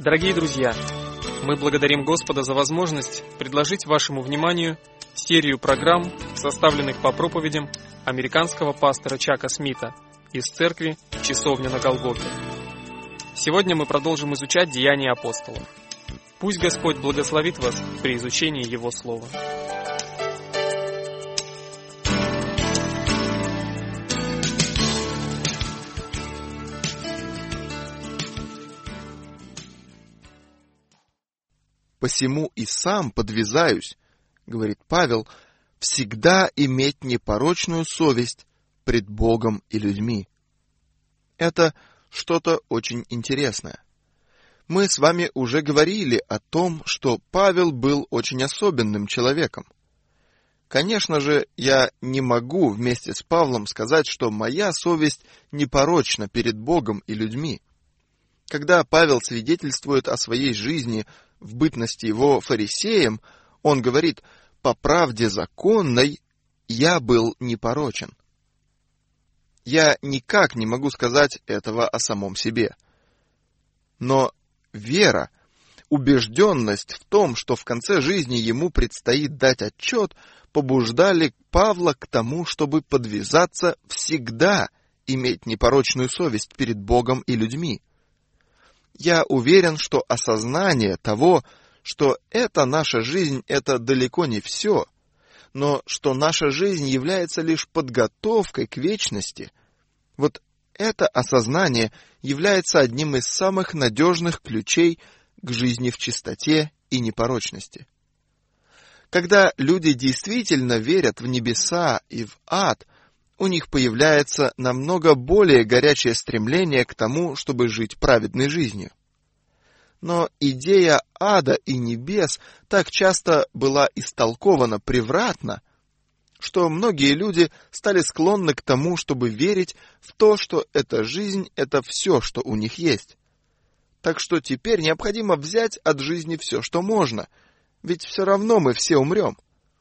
Дорогие друзья, мы благодарим Господа за возможность предложить вашему вниманию серию программ, составленных по проповедям американского пастора Чака Смита из церкви «Часовня на Голгофе». Сегодня мы продолжим изучать Деяния апостолов. Пусть Господь благословит вас при изучении Его Слова. «Посему и сам подвязаюсь, — говорит Павел, — всегда иметь непорочную совесть пред Богом и людьми». Это что-то очень интересное. Мы с вами уже говорили о том, что Павел был очень особенным человеком. Конечно же, я не могу вместе с Павлом сказать, что моя совесть непорочна перед Богом и людьми. Когда Павел свидетельствует о своей жизни в бытности его фарисеем, он говорит: «По правде законной я был непорочен». Я никак не могу сказать этого о самом себе. Но вера, убежденность в том, что в конце жизни ему предстоит дать отчет, побуждали Павла к тому, чтобы подвязаться всегда иметь непорочную совесть перед Богом и людьми. Я уверен, что осознание того, что эта наша жизнь — это далеко не все, но что наша жизнь является лишь подготовкой к вечности, вот это осознание является одним из самых надежных ключей к жизни в чистоте и непорочности. Когда люди действительно верят в небеса и в ад, у них появляется намного более горячее стремление к тому, чтобы жить праведной жизнью. Но идея ада и небес так часто была истолкована превратно, что многие люди стали склонны к тому, чтобы верить в то, что эта жизнь — это все, что у них есть. Так что теперь необходимо взять от жизни все, что можно, ведь все равно мы все умрем.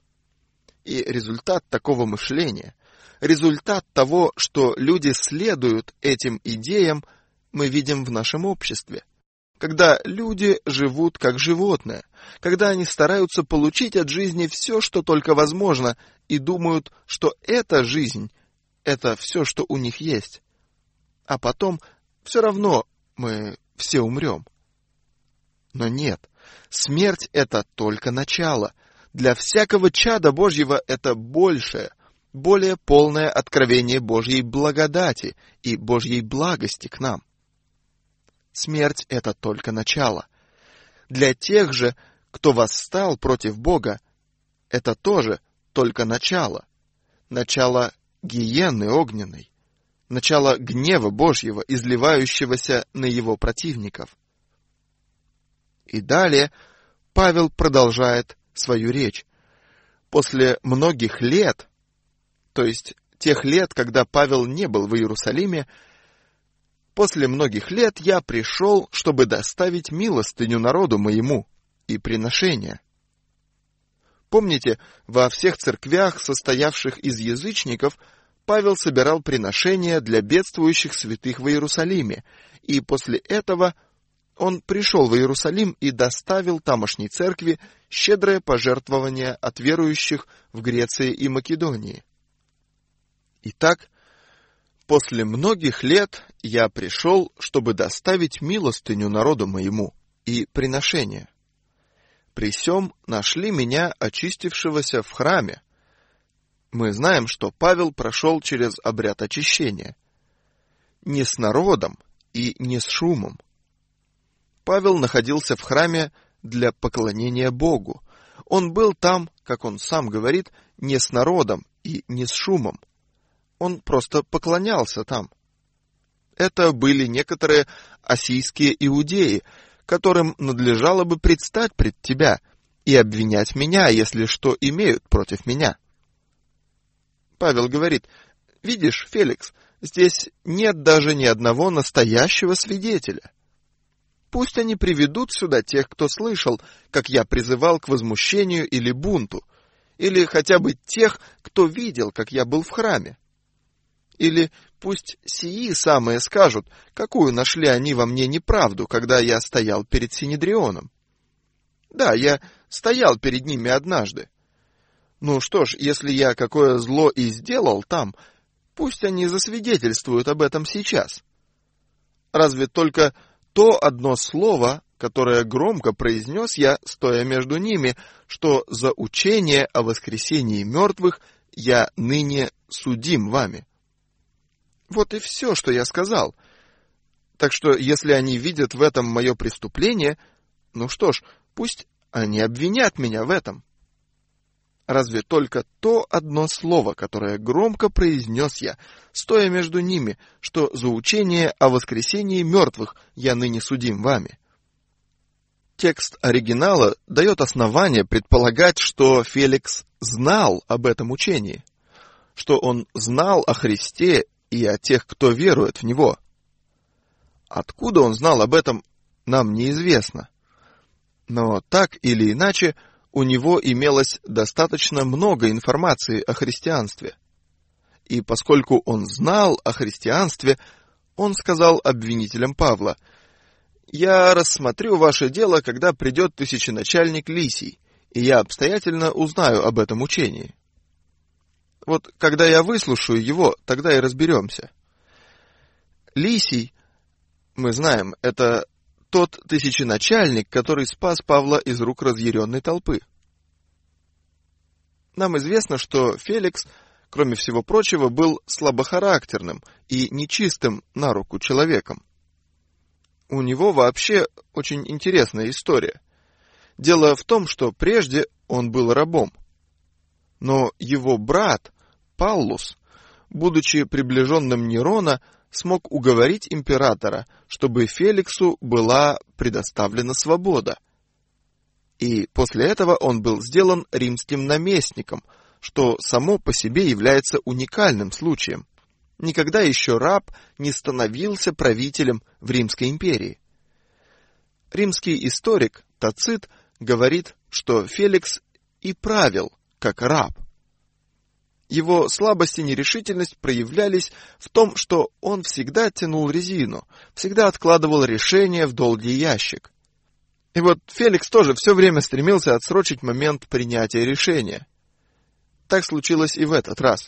И результат такого мышления, результат того, что люди следуют этим идеям, мы видим в нашем обществе. Когда люди живут как животные, когда они стараются получить от жизни все, что только возможно, и думают, что эта жизнь — это все, что у них есть. А потом все равно мы все умрем. Но нет, смерть — это только начало. Для всякого чада Божьего это большее, более полное откровение Божьей благодати и Божьей благости к нам. Смерть — это только начало. Для тех же, кто восстал против Бога, это тоже только начало. Начало гиенны огненной, начало гнева Божьего, изливающегося на его противников. И далее Павел продолжает свою речь. После многих лет, то есть тех лет, когда Павел не был в Иерусалиме, «После многих лет я пришел, чтобы доставить милостыню народу моему и приношения». Помните, во всех церквях, состоявших из язычников, Павел собирал приношения для бедствующих святых в Иерусалиме, и после этого он пришел в Иерусалим и доставил тамошней церкви щедрое пожертвование от верующих в Греции и Македонии. Итак, «После многих лет я пришел, чтобы доставить милостыню народу моему и приношение. При сем нашли меня, очистившегося в храме». Мы знаем, что Павел прошел через обряд очищения. Не с народом и не с шумом. Павел находился в храме для поклонения Богу. Он был там, как он сам говорит, не с народом и не с шумом. Он просто поклонялся там. Это были некоторые ассийские иудеи, которым надлежало бы предстать пред тебя и обвинять меня, если что имеют против меня. Павел говорит: «Видишь, Феликс, здесь нет даже ни одного настоящего свидетеля. Пусть они приведут сюда тех, кто слышал, как я призывал к возмущению или бунту, или хотя бы тех, кто видел, как я был в храме. Или пусть сии самые скажут, какую нашли они во мне неправду, когда я стоял перед Синедрионом. Да, я стоял перед ними однажды. Ну что ж, если я какое зло и сделал там, пусть они засвидетельствуют об этом сейчас. Разве только то одно слово, которое громко произнес я, стоя между ними, что за учение о воскресении мертвых я ныне судим вами. Вот и все, что я сказал. Так что, если они видят в этом мое преступление, ну что ж, пусть они обвинят меня в этом. Разве только то одно слово, которое громко произнес я, стоя между ними, что за учение о воскресении мертвых я ныне судим вами. Текст оригинала дает основание предполагать, что Феликс знал об этом учении, что он знал о Христе и о тех, кто верует в Него. Откуда он знал об этом, нам неизвестно. Но так или иначе, у него имелось достаточно много информации о христианстве. И поскольку он знал о христианстве, он сказал обвинителям Павла: «Я рассмотрю ваше дело, когда придет тысяченачальник Лисий, и я обстоятельно узнаю об этом учении. Вот когда я выслушаю его, тогда и разберемся». Лисий, мы знаем, это тот тысяченачальник, который спас Павла из рук разъяренной толпы. Нам известно, что Феликс, кроме всего прочего, был слабохарактерным и нечистым на руку человеком. У него вообще очень интересная история. Дело в том, что прежде он был рабом. Но его брат, Паллус, будучи приближенным Нерона, смог уговорить императора, чтобы Феликсу была предоставлена свобода. И после этого он был сделан римским наместником, что само по себе является уникальным случаем. Никогда еще раб не становился правителем в Римской империи. Римский историк Тацит говорит, что Феликс и правил как раб. Его слабость и нерешительность проявлялись в том, что он всегда тянул резину, всегда откладывал решение в долгий ящик. И вот Феликс тоже все время стремился отсрочить момент принятия решения. Так случилось и в этот раз.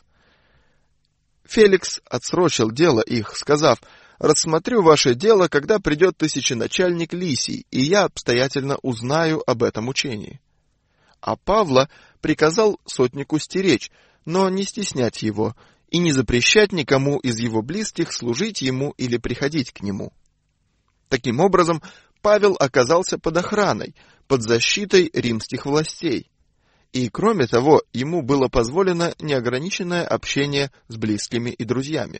Феликс отсрочил дело их, сказав: «Рассмотрю ваше дело, когда придет тысяченачальник Лисий, и я обстоятельно узнаю об этом учении». А Павла приказал сотнику стеречь, но не стеснять его и не запрещать никому из его близких служить ему или приходить к нему. Таким образом, Павел оказался под охраной, под защитой римских властей. И, кроме того, ему было позволено неограниченное общение с близкими и друзьями.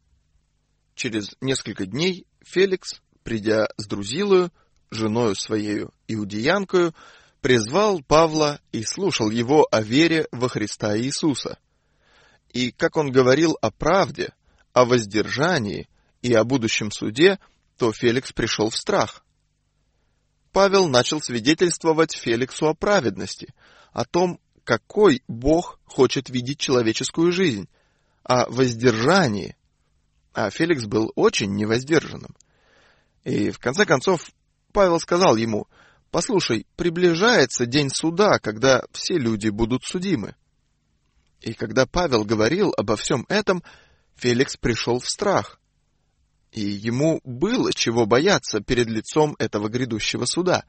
Через несколько дней Феликс, придя с Друзилою, женою своею иудеянкою, призвал Павла и слушал его о вере во Христа Иисуса. И как он говорил о правде, о воздержании и о будущем суде, то Феликс пришел в страх. Павел начал свидетельствовать Феликсу о праведности, о том, какой Бог хочет видеть человеческую жизнь, о воздержании. А Феликс был очень невоздержанным. И в конце концов Павел сказал ему: «Послушай, приближается день суда, когда все люди будут судимы». И когда Павел говорил обо всем этом, Феликс пришел в страх. И ему было чего бояться перед лицом этого грядущего суда.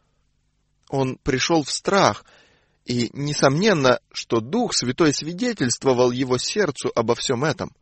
Он пришел в страх, и, несомненно, что Дух Святой свидетельствовал его сердцу обо всем этом.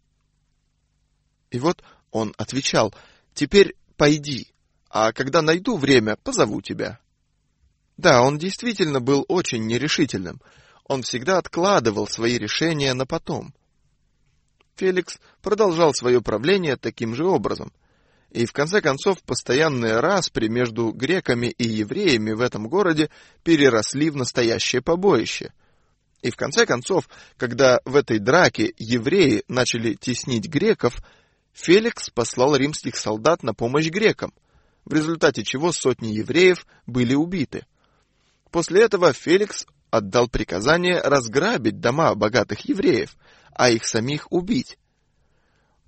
И вот он отвечал: «Теперь пойди, а когда найду время, позову тебя». Да, он действительно был очень нерешительным. Он всегда откладывал свои решения на потом. Феликс продолжал свое правление таким же образом. И в конце концов постоянные распри между греками и евреями в этом городе переросли в настоящее побоище. И в конце концов, когда в этой драке евреи начали теснить греков, Феликс послал римских солдат на помощь грекам, в результате чего сотни евреев были убиты. После этого Феликс отдал приказание разграбить дома богатых евреев, а их самих убить.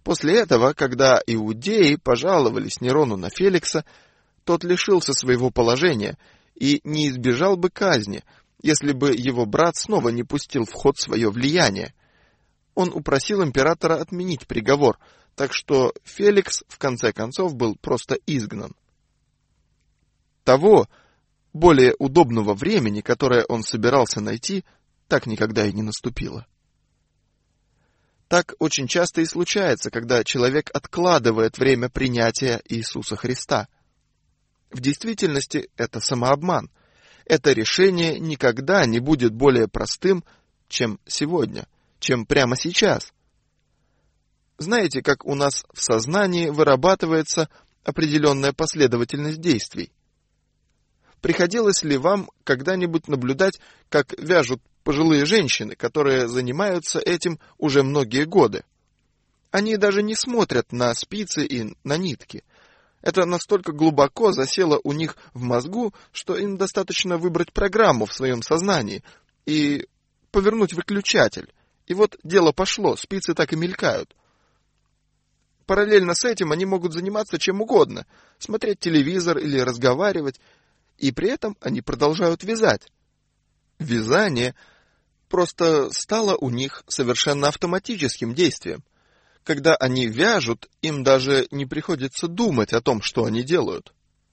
После этого, когда иудеи пожаловались Нерону на Феликса, тот лишился своего положения и не избежал бы казни, если бы его брат снова не пустил в ход свое влияние. Он упросил императора отменить приговор, так что Феликс в конце концов был просто изгнан. Того, более удобного времени, которое он собирался найти, так никогда и не наступило. Так очень часто и случается, когда человек откладывает время принятия Иисуса Христа. В действительности это самообман. Это решение никогда не будет более простым, чем сегодня, чем прямо сейчас. Знаете, как у нас в сознании вырабатывается определенная последовательность действий? Приходилось ли вам когда-нибудь наблюдать, как вяжут пожилые женщины, которые занимаются этим уже многие годы? Они даже не смотрят на спицы и на нитки. Это настолько глубоко засело у них в мозгу, что им достаточно выбрать программу в своем сознании и повернуть выключатель. И вот дело пошло, спицы так и мелькают. Параллельно с этим они могут заниматься чем угодно, смотреть телевизор или разговаривать, и при этом они продолжают вязать. Вязание просто стало у них совершенно автоматическим действием. Когда они вяжут, им даже не приходится думать о том, что они делают.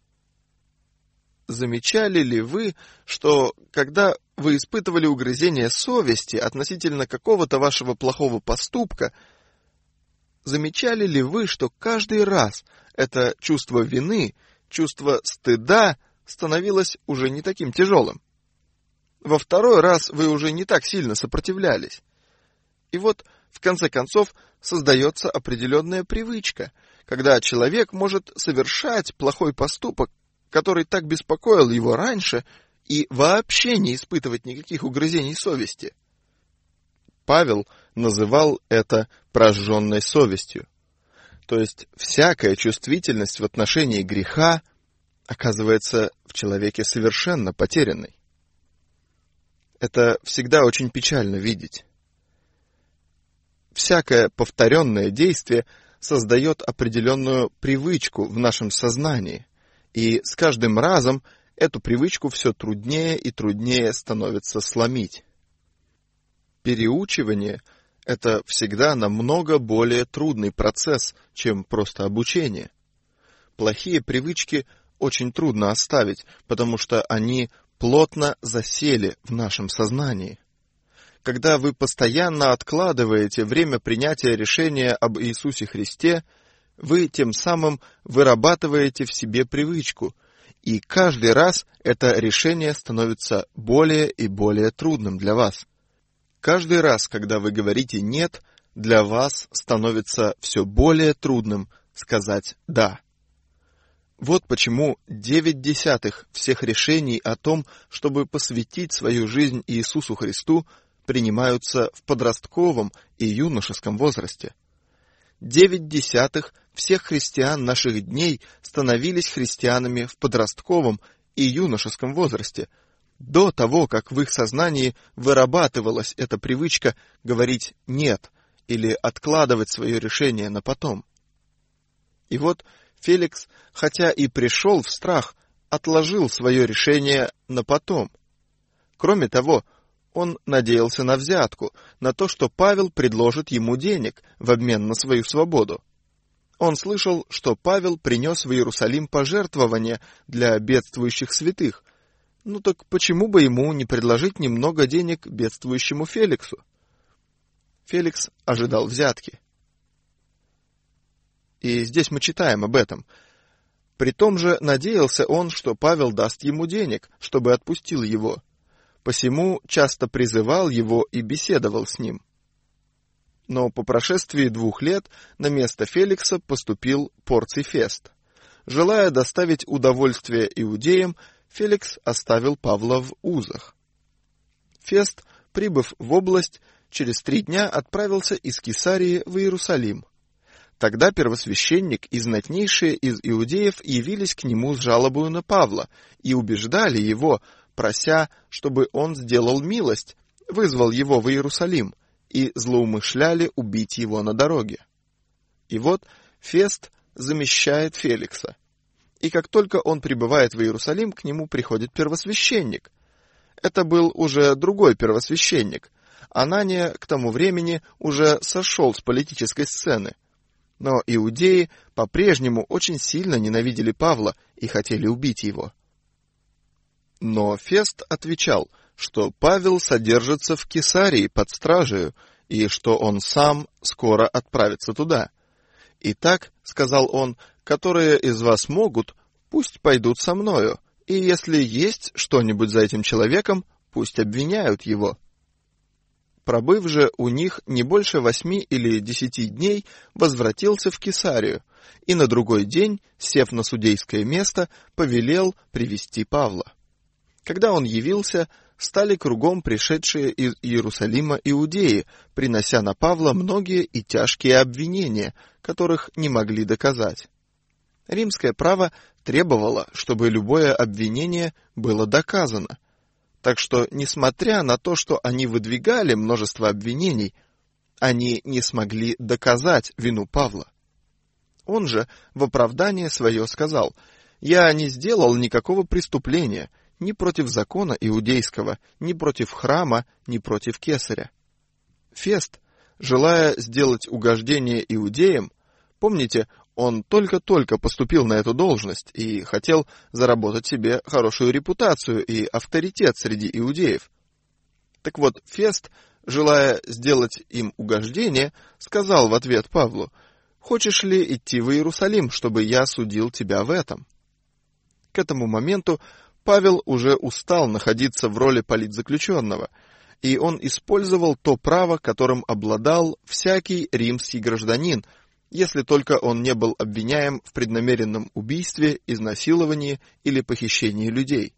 Замечали ли вы, что когда вы испытывали угрызение совести относительно какого-то вашего плохого поступка, замечали ли вы, что каждый раз это чувство вины, чувство стыда становилось уже не таким тяжелым? Во второй раз вы уже не так сильно сопротивлялись. И вот, в конце концов, создается определенная привычка, когда человек может совершать плохой поступок, который так беспокоил его раньше, и вообще не испытывать никаких угрызений совести. Павел называл это прожженной совестью. То есть всякая чувствительность в отношении греха оказывается в человеке совершенно потерянной. Это всегда очень печально видеть. Всякое повторенное действие создает определенную привычку в нашем сознании, и с каждым разом эту привычку все труднее и труднее становится сломить. Переучивание — это всегда намного более трудный процесс, чем просто обучение. Плохие привычки очень трудно оставить, потому что они плотно засели в нашем сознании. Когда вы постоянно откладываете время принятия решения об Иисусе Христе, вы тем самым вырабатываете в себе привычку, и каждый раз это решение становится более и более трудным для вас. Каждый раз, когда вы говорите «нет», для вас становится все более трудным сказать «да». Вот почему 9/10 всех решений о том, чтобы посвятить свою жизнь Иисусу Христу, принимаются в подростковом и юношеском возрасте. 9/10 всех христиан наших дней становились христианами в подростковом и юношеском возрасте, до того, как в их сознании вырабатывалась эта привычка говорить «нет» или откладывать свое решение на потом. И вот Феликс, хотя и пришел в страх, отложил свое решение на потом. Кроме того, он надеялся на взятку, на то, что Павел предложит ему денег в обмен на свою свободу. Он слышал, что Павел принес в Иерусалим пожертвования для бедствующих святых. Ну так почему бы ему не предложить немного денег бедствующему Феликсу? Феликс ожидал взятки. И здесь мы читаем об этом. Притом же надеялся он, что Павел даст ему денег, чтобы отпустил его. Посему часто призывал его и беседовал с ним. Но по прошествии 2 лет на место Феликса поступил Порций Фест. Желая доставить удовольствие иудеям, Феликс оставил Павла в узах. Фест, прибыв в область, через 3 дня отправился из Кесарии в Иерусалим. Тогда первосвященник и знатнейшие из иудеев явились к нему с жалобою на Павла и убеждали его, прося, чтобы он сделал милость, вызвал его в Иерусалим, и злоумышляли убить его на дороге. И вот Фест замещает Феликса. И как только он прибывает в Иерусалим, к нему приходит первосвященник. Это был уже другой первосвященник. Анания к тому времени уже сошел с политической сцены. Но иудеи по-прежнему очень сильно ненавидели Павла и хотели убить его. Но Фест отвечал, что Павел содержится в Кесарии под стражею, и что он сам скоро отправится туда. «Итак, — сказал он, — которые из вас могут, пусть пойдут со мною, и если есть что-нибудь за этим человеком, пусть обвиняют его». Пробыв же у них не больше 8 или 10 дней, возвратился в Кесарию, и на другой день, сев на судейское место, повелел привести Павла. Когда он явился, стали кругом пришедшие из Иерусалима иудеи, принося на Павла многие и тяжкие обвинения, которых не могли доказать. Римское право требовало, чтобы любое обвинение было доказано. Так что, несмотря на то, что они выдвигали множество обвинений, они не смогли доказать вину Павла. Он же в оправдание свое сказал: «Я не сделал никакого преступления ни против закона иудейского, ни против храма, ни против кесаря». Фест, желая сделать угождение иудеям, помните, он только-только поступил на эту должность и хотел заработать себе хорошую репутацию и авторитет среди иудеев. Так вот, Фест, желая сделать им угождение, сказал в ответ Павлу: «Хочешь ли идти в Иерусалим, чтобы я судил тебя в этом?» К этому моменту Павел уже устал находиться в роли политзаключенного, и он использовал то право, которым обладал всякий римский гражданин, если только он не был обвиняем в преднамеренном убийстве, изнасиловании или похищении людей.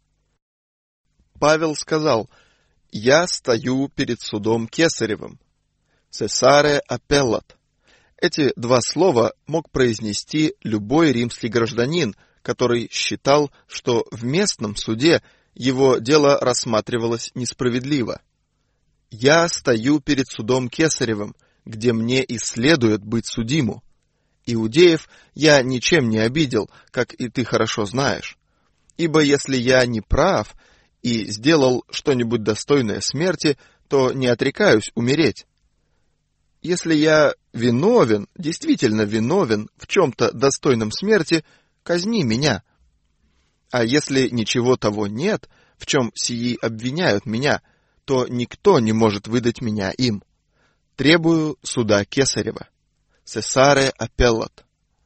Павел сказал: «Я стою перед судом Кесаревым». «Cesare appellat». Эти два слова мог произнести любой римский гражданин, который считал, что в местном суде его дело рассматривалось несправедливо. «Я стою перед судом Кесаревым, где мне и следует быть судиму. Иудеев я ничем не обидел, как и ты хорошо знаешь. Ибо если я не прав и сделал что-нибудь достойное смерти, то не отрекаюсь умереть. Если я виновен, действительно виновен в чем-то достойном смерти, казни меня. А если ничего того нет, в чем сии обвиняют меня, то никто не может выдать меня им. Требую суда Кесарева». «Cesare appellat».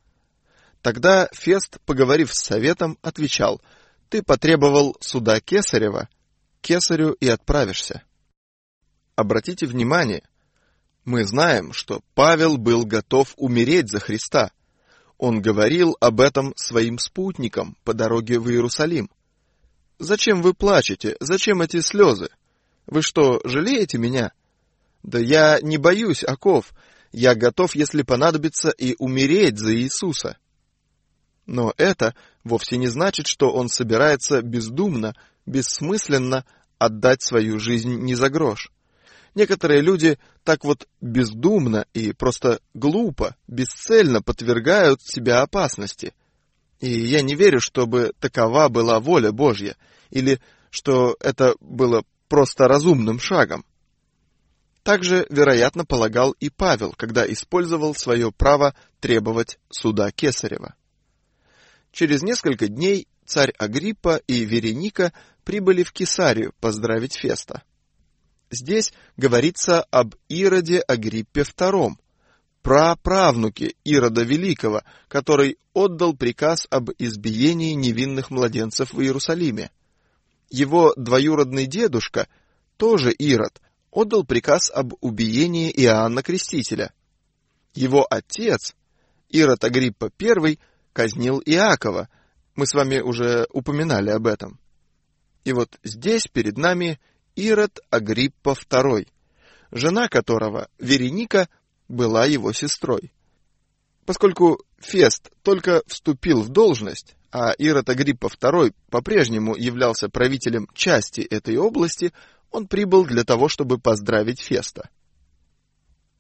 Тогда Фест, поговорив с советом, отвечал: «Ты потребовал суда Кесарева, к Кесарю и отправишься». Обратите внимание, мы знаем, что Павел был готов умереть за Христа. Он говорил об этом своим спутникам по дороге в Иерусалим. «Зачем вы плачете? Зачем эти слезы? Вы что, жалеете меня? Да я не боюсь оков. Я готов, если понадобится, и умереть за Иисуса». Но это вовсе не значит, что он собирается бездумно, бессмысленно отдать свою жизнь ни за грош. Некоторые люди так вот бездумно и просто глупо, бесцельно подвергают себя опасности. И я не верю, чтобы такова была воля Божья, или что это было просто разумным шагом. Также, вероятно, полагал и Павел, когда использовал свое право требовать суда Кесарева. Через несколько дней царь Агриппа и Вереника прибыли в Кесарию поздравить Феста. Здесь говорится об Ироде Агриппе II, праправнуке Ирода Великого, который отдал приказ об избиении невинных младенцев в Иерусалиме. Его двоюродный дедушка, тоже Ирод, отдал приказ об убиении Иоанна Крестителя. Его отец, Ирод Агриппа I, казнил Иакова. Мы с вами уже упоминали об этом. И вот здесь перед нами Ирод Агриппа II, жена которого, Вереника, была его сестрой. Поскольку Фест только вступил в должность, а Ирод Агриппа II по-прежнему являлся правителем части этой области, он прибыл для того, чтобы поздравить Феста.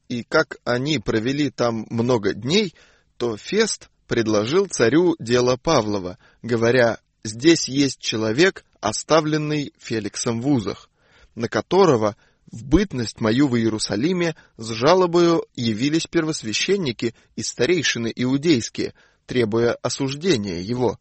И как они провели там много дней, то Фест предложил царю дело Павлова, говоря: «Здесь есть человек, оставленный Феликсом в узах, на которого в бытность мою в Иерусалиме с жалобою явились первосвященники и старейшины иудейские, требуя осуждения его».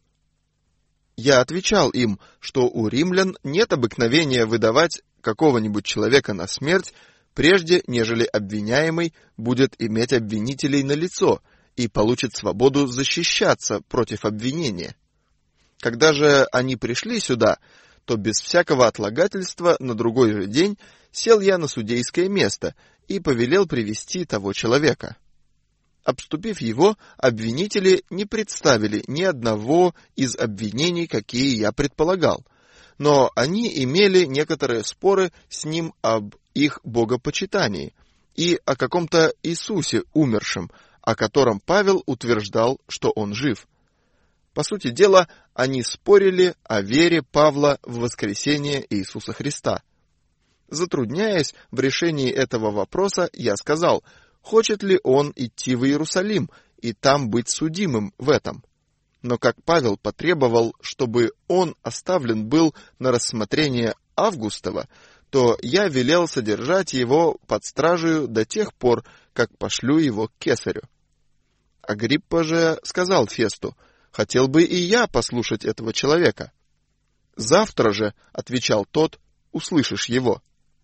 Я отвечал им, что у римлян нет обыкновения выдавать какого-нибудь человека на смерть, прежде нежели обвиняемый будет иметь обвинителей налицо и получит свободу защищаться против обвинения. Когда же они пришли сюда, то без всякого отлагательства на другой же день сел я на судейское место и повелел привести того человека. Обступив его, обвинители не представили ни одного из обвинений, какие я предполагал, но они имели некоторые споры с ним об их богопочитании и о каком-то Иисусе умершем, о котором Павел утверждал, что он жив. По сути дела, они спорили о вере Павла в воскресение Иисуса Христа. Затрудняясь в решении этого вопроса, я сказал, хочет ли он идти в Иерусалим и там быть судимым в этом. Но как Павел потребовал, чтобы он оставлен был на рассмотрение Августова, то я велел содержать его под стражею до тех пор, как пошлю его к кесарю. Агриппа же сказал Фесту: «Хотел бы и я послушать этого человека». «Завтра же, — отвечал тот, — услышишь его».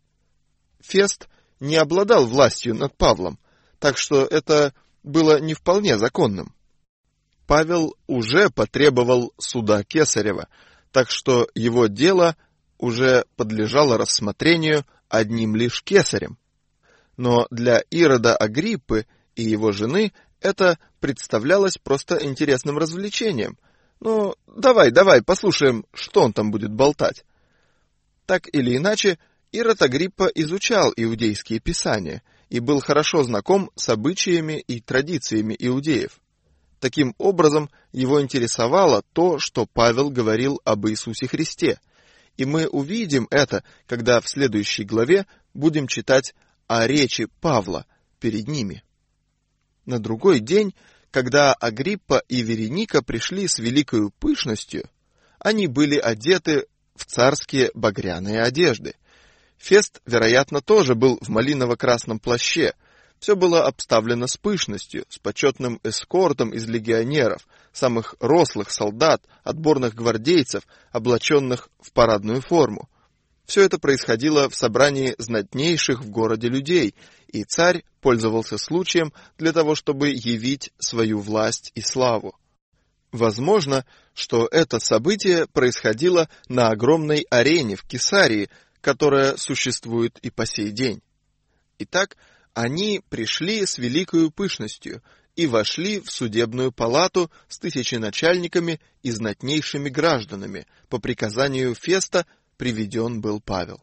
Фест не обладал властью над Павлом, так что это было не вполне законным. Павел уже потребовал суда Кесарева, так что его дело уже подлежало рассмотрению одним лишь Кесарем. Но для Ирода Агриппы и его жены это представлялось просто интересным развлечением. Ну, давай, послушаем, что он там будет болтать. Так или иначе, Ирод Агриппа изучал иудейские писания и был хорошо знаком с обычаями и традициями иудеев. Таким образом, его интересовало то, что Павел говорил об Иисусе Христе, и мы увидим это, когда в следующей главе будем читать о речи Павла перед ними. На другой день, когда Агриппа и Вереника пришли с великою пышностью, они были одеты в царские багряные одежды. Фест, вероятно, тоже был в малиново-красном плаще. Все было обставлено с пышностью, с почетным эскортом из легионеров, самых рослых солдат, отборных гвардейцев, облаченных в парадную форму. Все это происходило в собрании знатнейших в городе людей, и царь пользовался случаем для того, чтобы явить свою власть и славу. Возможно, что это событие происходило на огромной арене в Кесарии, которая существует и по сей день. Итак, они пришли с великою пышностью и вошли в судебную палату с тысяченачальниками и знатнейшими гражданами. По приказанию Феста приведен был Павел.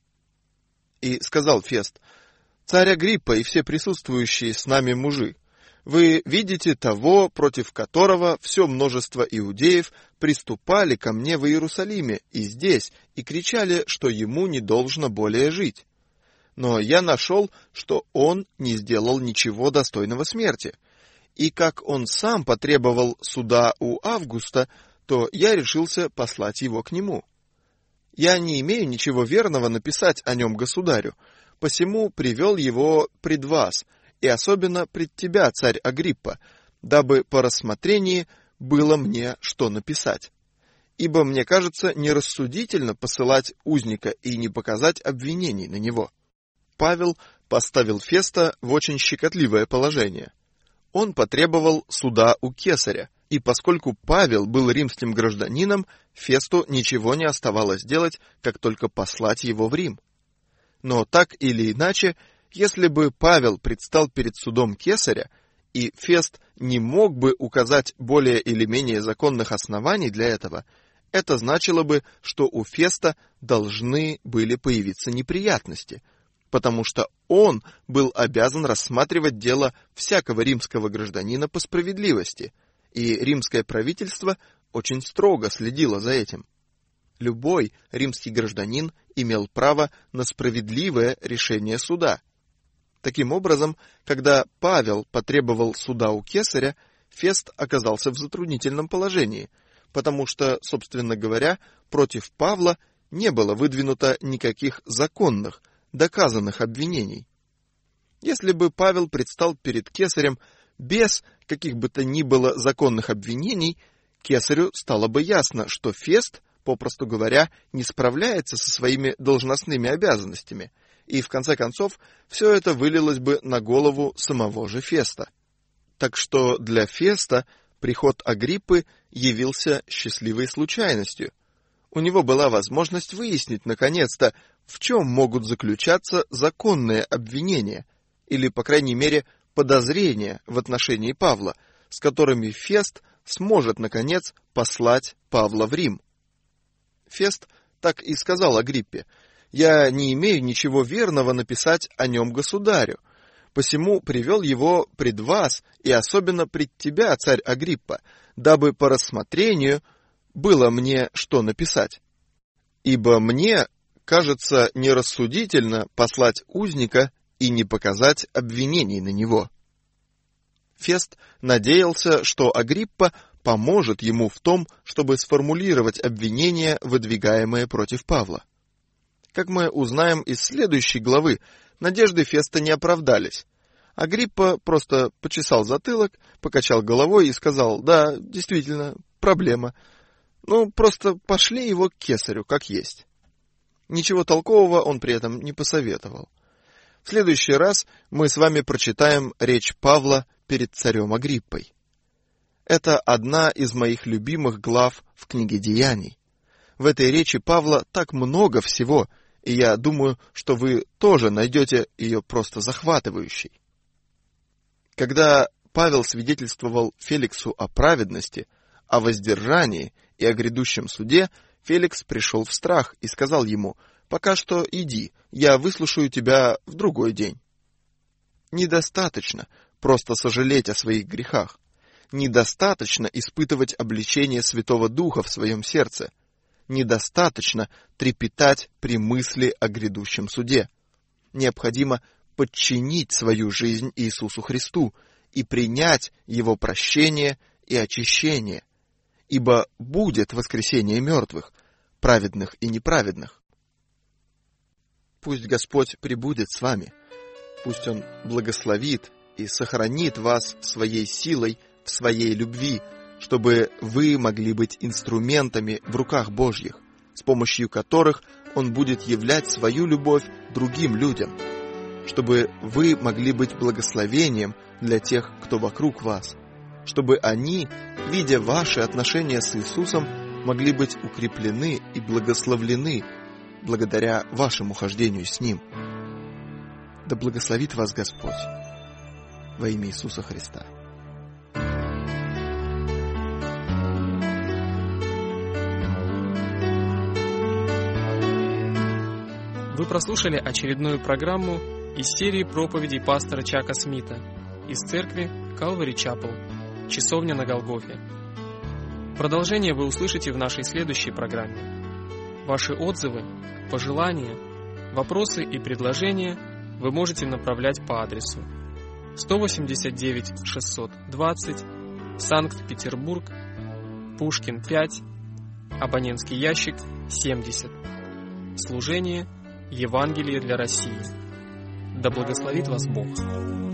И сказал Фест: «Царь Агриппа и все присутствующие с нами мужи, вы видите того, против которого все множество иудеев приступали ко мне в Иерусалиме и здесь, и кричали, что ему не должно более жить. Но я нашел, что он не сделал ничего достойного смерти. И как он сам потребовал суда у Августа, то я решился послать его к нему. Я не имею ничего верного написать о нем государю, посему привел его пред вас, и особенно пред тебя, царь Агриппа, дабы по рассмотрении было мне что написать. Ибо мне кажется нерассудительно посылать узника и не показать обвинений на него». Павел поставил Феста в очень щекотливое положение. Он потребовал суда у кесаря, и поскольку Павел был римским гражданином, Фесту ничего не оставалось делать, как только послать его в Рим. Но так или иначе, если бы Павел предстал перед судом кесаря, и Фест не мог бы указать более или менее законных оснований для этого, это значило бы, что у Феста должны были появиться неприятности, потому что он был обязан рассматривать дело всякого римского гражданина по справедливости, и римское правительство очень строго следило за этим. Любой римский гражданин имел право на справедливое решение суда. Таким образом, когда Павел потребовал суда у кесаря, Фест оказался в затруднительном положении, потому что, собственно говоря, против Павла не было выдвинуто никаких законных, доказанных обвинений. Если бы Павел предстал перед кесарем без каких бы то ни было законных обвинений, кесарю стало бы ясно, что Фест, попросту говоря, не справляется со своими должностными обязанностями, и в конце концов все это вылилось бы на голову самого же Феста. Так что для Феста приход Агриппы явился счастливой случайностью. У него была возможность выяснить, наконец-то, в чем могут заключаться законные обвинения, или, по крайней мере, подозрения в отношении Павла, с которыми Фест сможет, наконец, послать Павла в Рим. Фест так и сказал Агриппе: «Я не имею ничего верного написать о нем государю, посему привел его пред вас, и особенно пред тебя, царь Агриппа, дабы по рассмотрению было мне что написать. Ибо мне кажется нерассудительно послать узника и не показать обвинений на него». Фест надеялся, что Агриппа поможет ему в том, чтобы сформулировать обвинения, выдвигаемые против Павла. Как мы узнаем из следующей главы, надежды Феста не оправдались. Агриппа просто почесал затылок, покачал головой и сказал: «Да, действительно, проблема. Просто пошли его к кесарю, как есть». Ничего толкового он при этом не посоветовал. В следующий раз мы с вами прочитаем речь Павла перед царем Агриппой. Это одна из моих любимых глав в книге Деяний. В этой речи Павла так много всего, и я думаю, что вы тоже найдете ее просто захватывающей. Когда Павел свидетельствовал Феликсу о праведности, о воздержании и о грядущем суде, Феликс пришел в страх и сказал ему: «Пока что иди, я выслушаю тебя в другой день». Недостаточно просто сожалеть о своих грехах. Недостаточно испытывать обличение Святого Духа в своем сердце. Недостаточно трепетать при мысли о грядущем суде. Необходимо подчинить свою жизнь Иисусу Христу и принять Его прощение и очищение, ибо будет воскресение мертвых, праведных и неправедных. Пусть Господь пребудет с вами, пусть Он благословит и сохранит вас своей силой в своей любви, чтобы вы могли быть инструментами в руках Божьих, с помощью которых Он будет являть свою любовь другим людям, чтобы вы могли быть благословением для тех, кто вокруг вас, чтобы они, видя ваши отношения с Иисусом, могли быть укреплены и благословлены благодаря вашему хождению с Ним. Да благословит вас Господь во имя Иисуса Христа. Вы прослушали очередную программу из серии проповедей пастора Чака Смита из церкви Calvary Chapel, часовня на Голгофе. Продолжение вы услышите в нашей следующей программе. Ваши отзывы, пожелания, вопросы и предложения вы можете направлять по адресу 189 620, Санкт-Петербург, Пушкин 5, абонентский ящик 70. Служение Евангелие для России. Да благословит вас Бог.